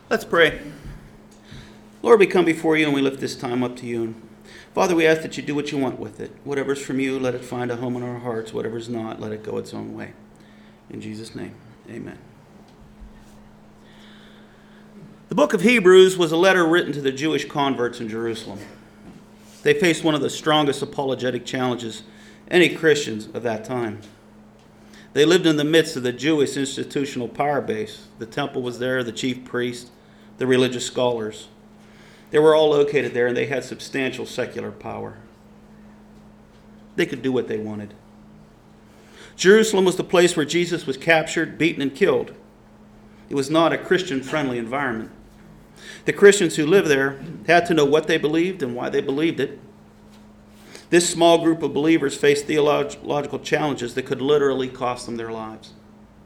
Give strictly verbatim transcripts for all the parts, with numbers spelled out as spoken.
Let's pray. Lord, we come before you and we lift this time up to you. And Father, we ask that you do what you want with it. Whatever's from you, let it find a home in our hearts. Whatever's not, let it go its own way. In Jesus' name, amen. The book of Hebrews was a letter written to the Jewish converts in Jerusalem. They faced one of the strongest apologetic challenges any Christians of that time. They lived in the midst of the Jewish institutional power base. The temple was there, the chief priest, the religious scholars. They were all located there, and they had substantial secular power. They could do what they wanted. Jerusalem was the place where Jesus was captured, beaten, and killed. It was not a Christian-friendly environment. The Christians who lived there had to know what they believed and why they believed it. This small group of believers faced theological challenges that could literally cost them their lives.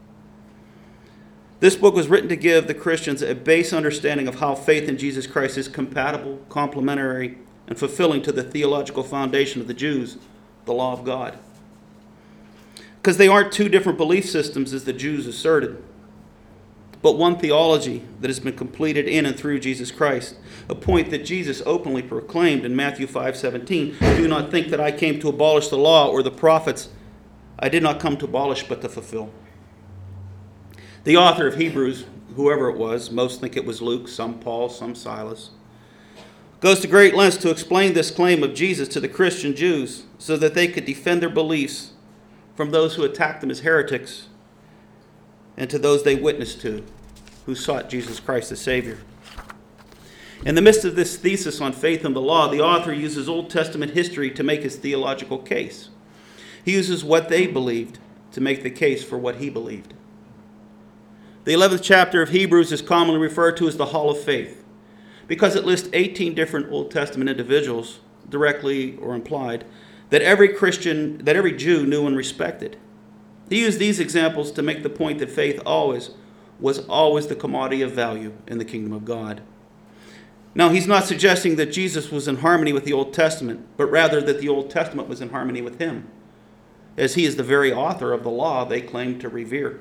This book was written to give the Christians a base understanding of how faith in Jesus Christ is compatible, complementary, and fulfilling to the theological foundation of the Jews, the law of God. Because they aren't two different belief systems as the Jews asserted, but one theology that has been completed in and through Jesus Christ, a point that Jesus openly proclaimed in Matthew five seventeen, "Do not think that I came to abolish the law or the prophets. I did not come to abolish but to fulfill." The author of Hebrews, whoever it was, most think it was Luke, some Paul, some Silas, goes to great lengths to explain this claim of Jesus to the Christian Jews so that they could defend their beliefs from those who attacked them as heretics and to those they witnessed to who sought Jesus Christ as Savior. In the midst of this thesis on faith and the law, the author uses Old Testament history to make his theological case. He uses what they believed to make the case for what he believed. The eleventh chapter of Hebrews is commonly referred to as the Hall of Faith because it lists eighteen different Old Testament individuals, directly or implied, that every Christian, that every Jew knew and respected. He used these examples to make the point that faith always was always the commodity of value in the kingdom of God. Now, he's not suggesting that Jesus was in harmony with the Old Testament, but rather that the Old Testament was in harmony with him, as he is the very author of the law they claim to revere.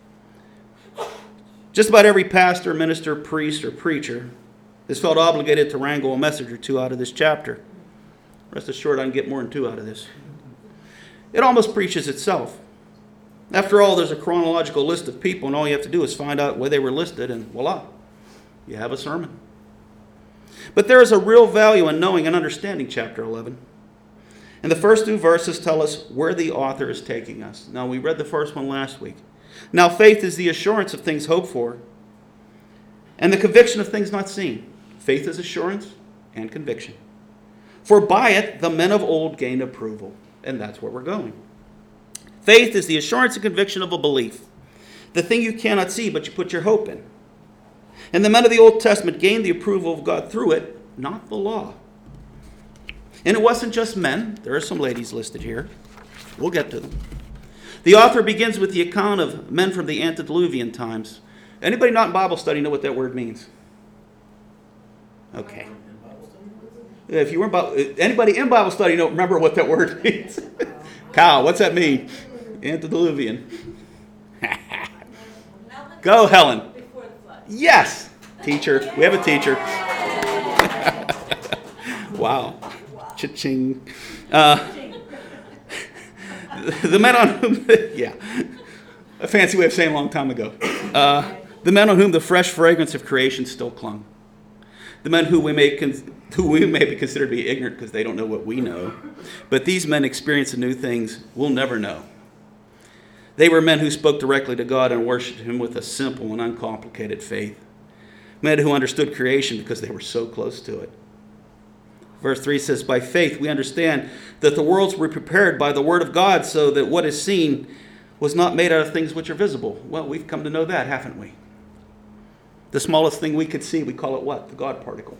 Just about every pastor, minister, priest, or preacher has felt obligated to wrangle a message or two out of this chapter. Rest assured, I can get more than two out of this. It almost preaches itself. After all, there's a chronological list of people, and all you have to do is find out where they were listed, and voila, you have a sermon. But there is a real value in knowing and understanding chapter eleven. And the first two verses tell us where the author is taking us. Now, we read the first one last week. Now, faith is the assurance of things hoped for and the conviction of things not seen. Faith is assurance and conviction. For by it, the men of old gained approval. And that's where we're going. Faith is the assurance and conviction of a belief, the thing you cannot see but you put your hope in. And the men of the Old Testament gained the approval of God through it, not the law. And it wasn't just men. There are some ladies listed here. We'll get to them. The author begins with the account of men from the antediluvian times. Anybody not in Bible study know what that word means? Okay. If you were in Bible, anybody in Bible study know remember what that word means? Cow, what's that mean? Antediluvian. Go, Helen. Yes, teacher. We have a teacher. Wow. Cha-ching. Uh, the men on whom, the, yeah, a fancy way of saying a long time ago. Uh, the men on whom the fresh fragrance of creation still clung. The men who we may con- who we may be considered to be ignorant because they don't know what we know. But these men experienced new things we'll never know. They were men who spoke directly to God and worshiped him with a simple and uncomplicated faith. Men who understood creation because they were so close to it. Verse three says, by faith we understand that the worlds were prepared by the word of God so that what is seen was not made out of things which are visible. Well, we've come to know that, haven't we? The smallest thing we could see, we call it what? The God particle.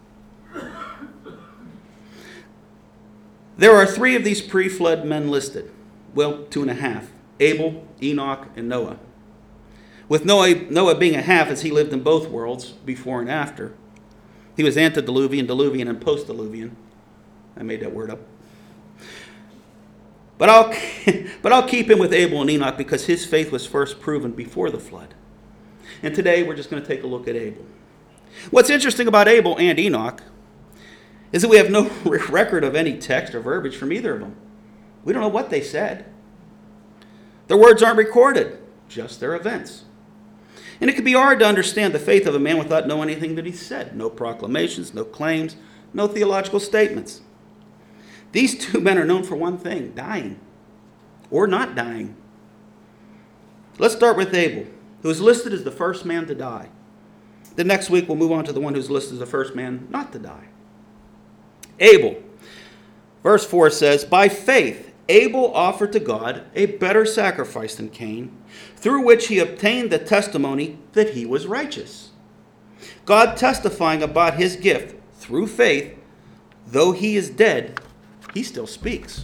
There are three of these pre-flood men listed. Well, two and a half. Abel, Enoch, and Noah. With Noah, Noah being a half as he lived in both worlds, before and after. He was antediluvian, diluvian, and post-diluvian. I made that word up. But I'll, but I'll keep him with Abel and Enoch because his faith was first proven before the flood. And today we're just going to take a look at Abel. What's interesting about Abel and Enoch is that we have no record of any text or verbiage from either of them. We don't know what they said. Their words aren't recorded, just their events. And it can be hard to understand the faith of a man without knowing anything that he said. No proclamations, no claims, no theological statements. These two men are known for one thing, dying or not dying. Let's start with Abel, who is listed as the first man to die. The next week we'll move on to the one who's listed as the first man not to die. Abel, verse four says, by faith Abel offered to God a better sacrifice than Cain, through which he obtained the testimony that he was righteous. God testifying about his gift through faith, though he is dead, he still speaks.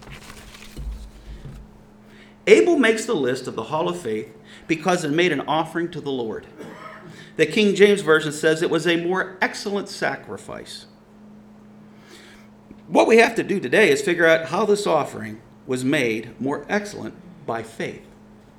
Abel makes the list of the Hall of Faith because it made an offering to the Lord. The King James Version says it was a more excellent sacrifice. What we have to do today is figure out how this offering was made more excellent by faith.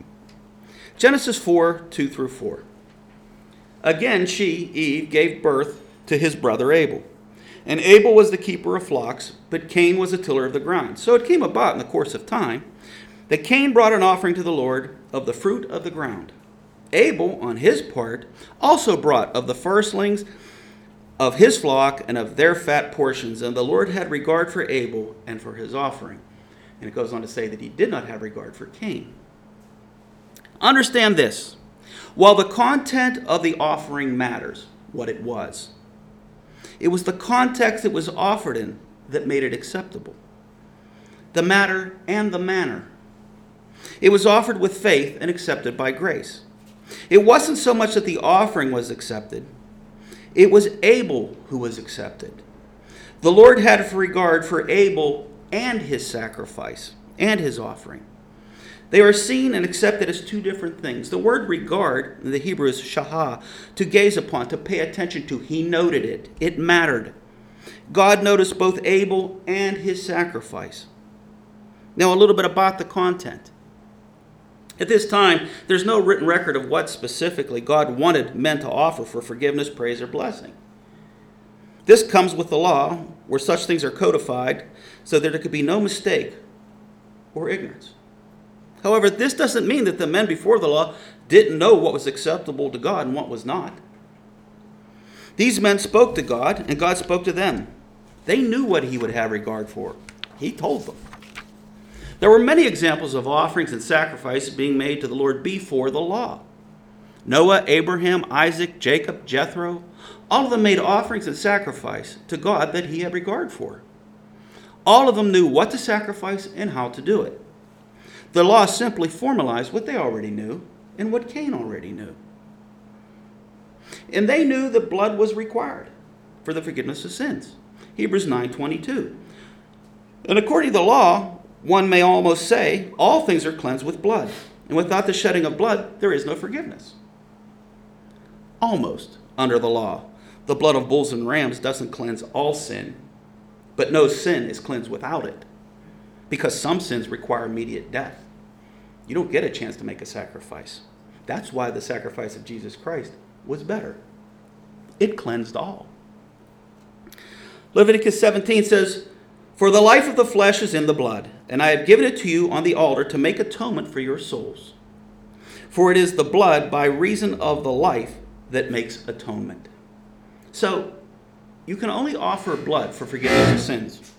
Genesis four, two through four. Again, she, Eve, gave birth to his brother Abel. And Abel was the keeper of flocks, but Cain was a tiller of the ground. So it came about in the course of time that Cain brought an offering to the Lord of the fruit of the ground. Abel, on his part, also brought of the firstlings of his flock and of their fat portions. And the Lord had regard for Abel and for his offering. And it goes on to say that he did not have regard for Cain. Understand this. While the content of the offering matters, what it was, it was the context it was offered in that made it acceptable. The matter and the manner. It was offered with faith and accepted by grace. It wasn't so much that the offering was accepted. It was Abel who was accepted. The Lord had regard for Abel and his sacrifice and his offering. They are seen and accepted as two different things. The word regard in the Hebrew is shahah, to gaze upon, to pay attention to. He noted it. It mattered. God noticed both Abel and his sacrifice. Now, a little bit about the content. At this time, there's no written record of what specifically God wanted men to offer for forgiveness, praise, or blessing. This comes with the law, where such things are codified, so that there could be no mistake or ignorance. However, this doesn't mean that the men before the law didn't know what was acceptable to God and what was not. These men spoke to God, and God spoke to them. They knew what he would have regard for. He told them. There were many examples of offerings and sacrifices being made to the Lord before the law. Noah, Abraham, Isaac, Jacob, Jethro, all of them made offerings and sacrifice to God that he had regard for. All of them knew what to sacrifice and how to do it. The law simply formalized what they already knew and what Cain already knew. And they knew that blood was required for the forgiveness of sins. Hebrews nine twenty-two. And according to the law, one may almost say, all things are cleansed with blood. And without the shedding of blood, there is no forgiveness. Almost under the law. The blood of bulls and rams doesn't cleanse all sin, but no sin is cleansed without it. Because some sins require immediate death. You don't get a chance to make a sacrifice. That's why the sacrifice of Jesus Christ was better. It cleansed all. Leviticus seventeen says, for the life of the flesh is in the blood, and I have given it to you on the altar to make atonement for your souls. For it is the blood by reason of the life that makes atonement. So, you can only offer blood for forgiveness of sins.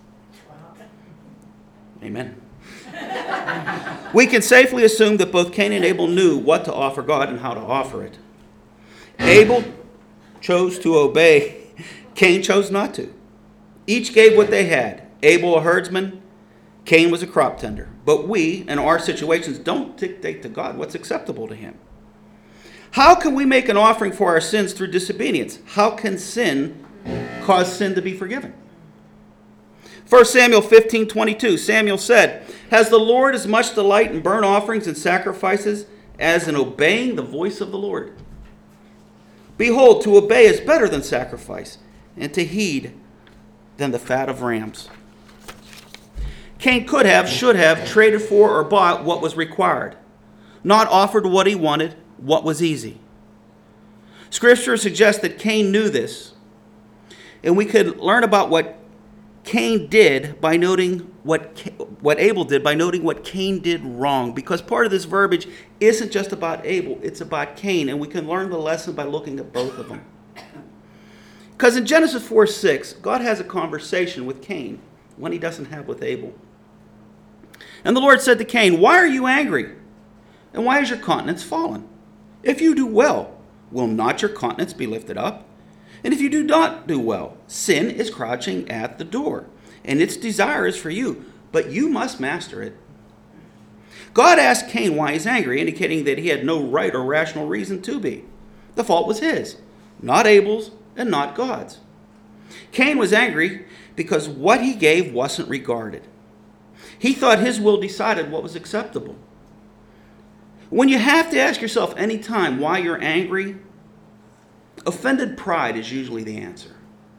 Amen. We can safely assume that both Cain and Abel knew what to offer God and how to offer it. Abel chose to obey. Cain chose not to. Each gave what they had. Abel a herdsman, Cain was a crop tender. But we, in our situations, don't dictate to God what's acceptable to him. How can we make an offering for our sins through disobedience? How can sin cause sin to be forgiven? First Samuel fifteen twenty-two, Samuel said, has the Lord as much delight in burnt offerings and sacrifices as in obeying the voice of the Lord? Behold, to obey is better than sacrifice, and to heed than the fat of rams. Cain could have, should have, traded for or bought what was required, not offered what he wanted, what was easy. Scripture suggests that Cain knew this, and we could learn about what Cain did by noting what what Abel did by noting what Cain did wrong, because part of this verbiage isn't just about Abel, it's about Cain, and we can learn the lesson by looking at both of them. Because in Genesis four six, God has a conversation with Cain, one he doesn't have with Abel. And the Lord said to Cain, "Why are you angry? And why is your countenance fallen? If you do well, will not your countenance be lifted up? And if you do not do well, sin is crouching at the door, and its desire is for you, but you must master it." God asked Cain why he's angry, indicating that he had no right or rational reason to be. The fault was his, not Abel's and not God's. Cain was angry because what he gave wasn't regarded. He thought his will decided what was acceptable. When you have to ask yourself any time why you're angry, offended pride is usually the answer.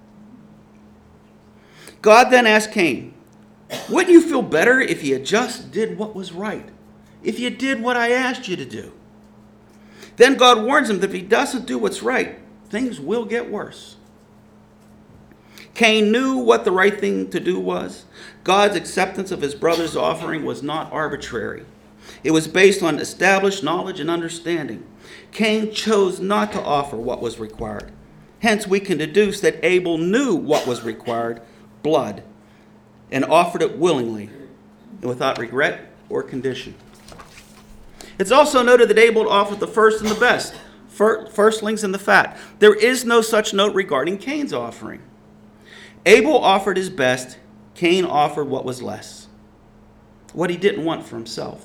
God then asked Cain, "Wouldn't you feel better if you just did what was right? If you did what I asked you to do?" Then God warns him that if he doesn't do what's right, things will get worse. Cain knew what the right thing to do was. God's acceptance of his brother's offering was not arbitrary. It was based on established knowledge and understanding. Cain chose not to offer what was required. Hence, we can deduce that Abel knew what was required, blood, and offered it willingly and without regret or condition. It's also noted that Abel offered the first and the best, firstlings and the fat. There is no such note regarding Cain's offering. Abel offered his best. Cain offered what was less, what he didn't want for himself.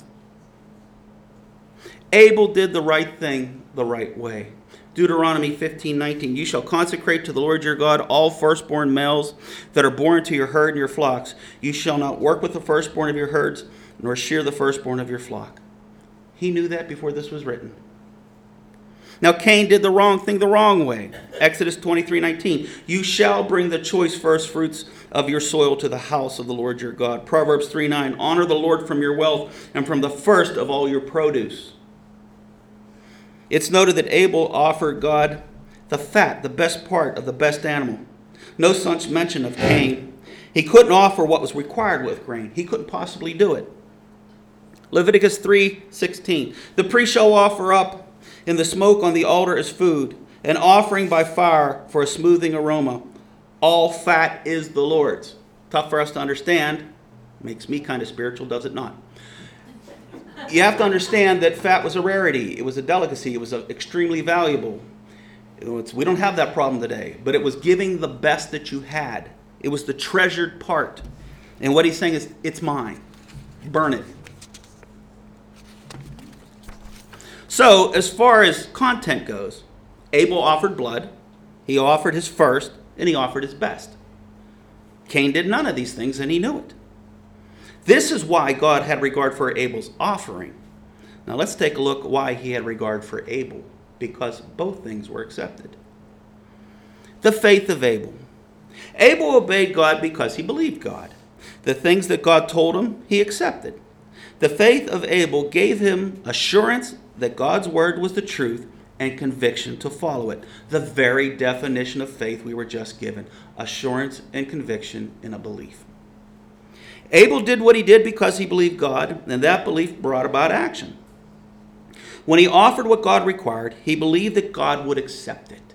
Abel did the right thing the right way. Deuteronomy fifteen nineteen, "You shall consecrate to the Lord your God all firstborn males that are born to your herd and your flocks. You shall not work with the firstborn of your herds, nor shear the firstborn of your flock." He knew that before this was written. Now Cain did the wrong thing the wrong way. Exodus twenty-three nineteen, "You shall bring the choice first fruits of your soil to the house of the Lord your God." Proverbs three nine, "Honor the Lord from your wealth and from the first of all your produce." It's noted that Abel offered God the fat, the best part of the best animal. No such mention of Cain. He couldn't offer what was required with grain. He couldn't possibly do it. Leviticus three sixteen, "The priest shall offer up in the smoke on the altar as food, an offering by fire for a smoothing aroma. All fat is the Lord's." Tough for us to understand. Makes me kind of spiritual, does it not? You have to understand that fat was a rarity. It was a delicacy. It was a, extremely valuable. It's, we don't have that problem today, but it was giving the best that you had. It was the treasured part. And what he's saying is, it's mine. Burn it. So, as far as content goes, Abel offered blood, he offered his first, and he offered his best. Cain did none of these things, and he knew it. This is why God had regard for Abel's offering. Now let's take a look why he had regard for Abel, because both things were accepted. The faith of Abel. Abel obeyed God because he believed God. The things that God told him, he accepted. The faith of Abel gave him assurance that God's word was the truth and conviction to follow it. The very definition of faith we were just given. Assurance and conviction in a belief. Abel did what he did because he believed God, and that belief brought about action. When he offered what God required, he believed that God would accept it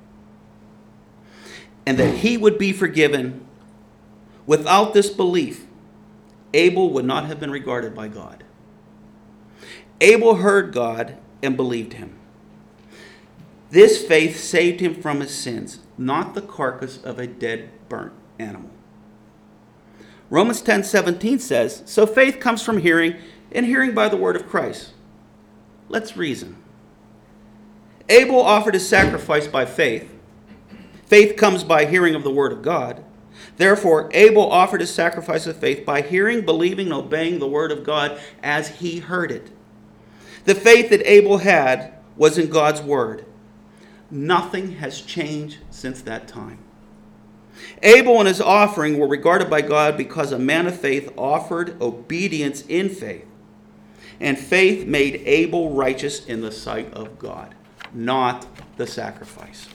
and that he would be forgiven. Without this belief, Abel would not have been regarded by God. Abel heard God and believed him. This faith saved him from his sins, not the carcass of a dead, burnt animal. Romans ten seventeen says, "So faith comes from hearing, and hearing by the word of Christ." Let's reason. Abel offered his sacrifice by faith. Faith comes by hearing of the word of God. Therefore, Abel offered his sacrifice of faith by hearing, believing, and obeying the word of God as he heard it. The faith that Abel had was in God's word. Nothing has changed since that time. Abel and his offering were regarded by God because a man of faith offered obedience in faith. And faith made Abel righteous in the sight of God. not the sacrifice.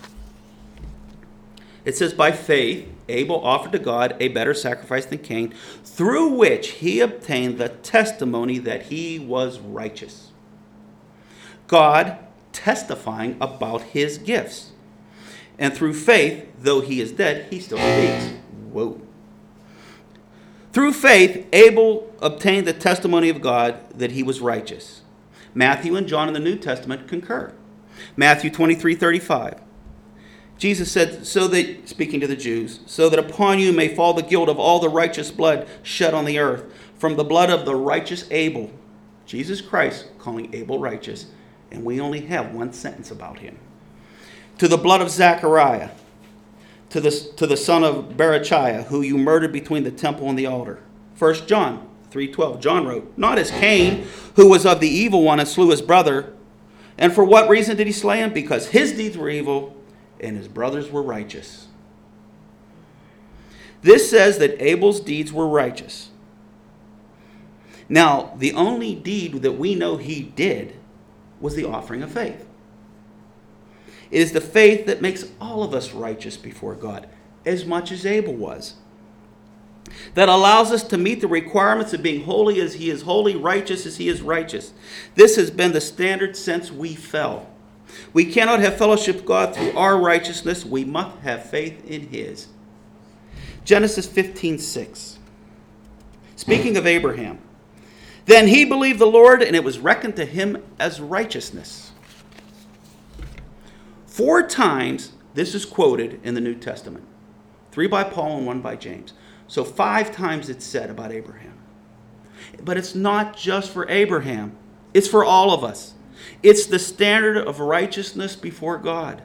It says, by faith, Abel offered to God a better sacrifice than Cain, through which he obtained the testimony that he was righteous. God testifying about his gifts. And through faith, though he is dead, he still speaks. Whoa. Through faith, Abel obtained the testimony of God that he was righteous. Matthew and John in the New Testament concur. Matthew twenty-three thirty-five. Jesus said, so that, speaking to the Jews, so that upon you may fall the guilt of all the righteous blood shed on the earth, from the blood of the righteous Abel, Jesus Christ calling Abel righteous, and we only have one sentence about him, to the blood of Zechariah, to the, to the son of Berechiah, who you murdered between the temple and the altar. First John three twelve, John wrote, not as Cain, who was of the evil one and slew his brother. And for what reason did he slay him? Because his deeds were evil, and his brothers were righteous. This says that Abel's deeds were righteous. Now, the only deed that we know he did was the offering of faith. It is the faith that makes all of us righteous before God, as much as Abel was. That allows us to meet the requirements of being holy as he is holy, righteous as he is righteous. This has been the standard since we fell. We cannot have fellowship with God through our righteousness. We must have faith in his. Genesis fifteen six. Speaking of Abraham, then he believed the Lord, and it was reckoned to him as righteousness. Four times this is quoted in the New Testament. Three by Paul and one by James. So five times it's said about Abraham. But it's not just for Abraham. It's for all of us. It's the standard of righteousness before God.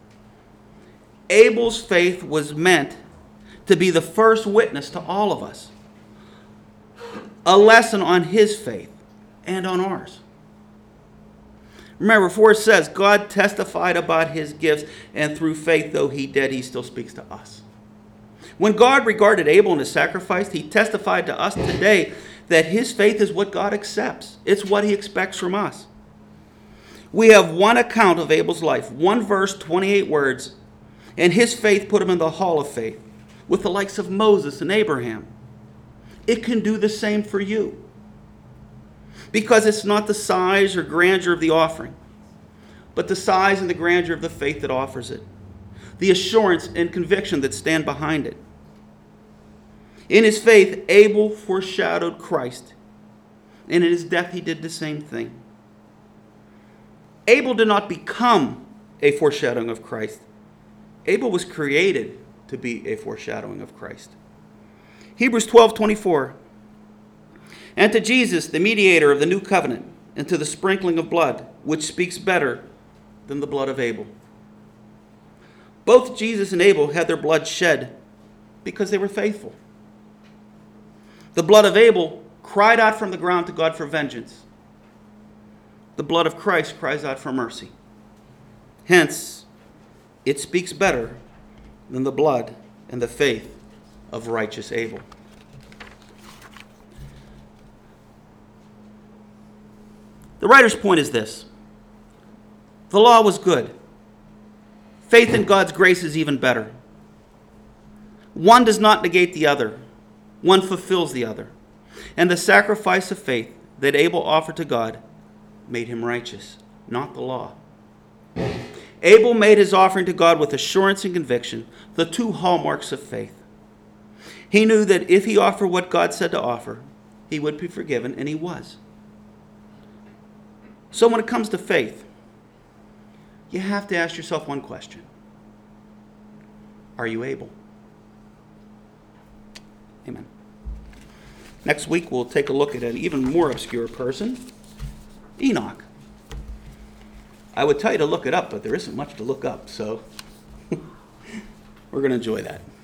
Abel's faith was meant to be the first witness to all of us. A lesson on his faith and on ours. Remember, for it says, God testified about his gifts, and through faith, though he dead, he still speaks to us. When God regarded Abel and his sacrifice, he testified to us today that his faith is what God accepts. It's what he expects from us. We have one account of Abel's life, one verse, twenty-eight words, and his faith put him in the hall of faith with the likes of Moses and Abraham. It can do the same for you, because it's not the size or grandeur of the offering, but the size and the grandeur of the faith that offers it, the assurance and conviction that stand behind it. In his faith, Abel foreshadowed Christ, and in his death he did the same thing. Abel did not become a foreshadowing of Christ. Abel was created to be a foreshadowing of Christ. Hebrews twelve twenty-four. And to Jesus, the mediator of the new covenant, and to the sprinkling of blood, which speaks better than the blood of Abel. Both Jesus and Abel had their blood shed because they were faithful. The blood of Abel cried out from the ground to God for vengeance. The blood of Christ cries out for mercy. Hence, it speaks better than the blood and the faith of righteous Abel. The writer's point is this: the law was good. Faith in God's grace is even better. One does not negate the other. One fulfills the other. And the sacrifice of faith that Abel offered to God made him righteous, not the law. Abel made his offering to God with assurance and conviction, the two hallmarks of faith. He knew that if he offered what God said to offer, he would be forgiven, and he was. So when it comes to faith, you have to ask yourself one question. Are you able? Amen. Next week, we'll take a look at an even more obscure person, Enoch. I would tell you to look it up, but there isn't much to look up, so we're going to enjoy that.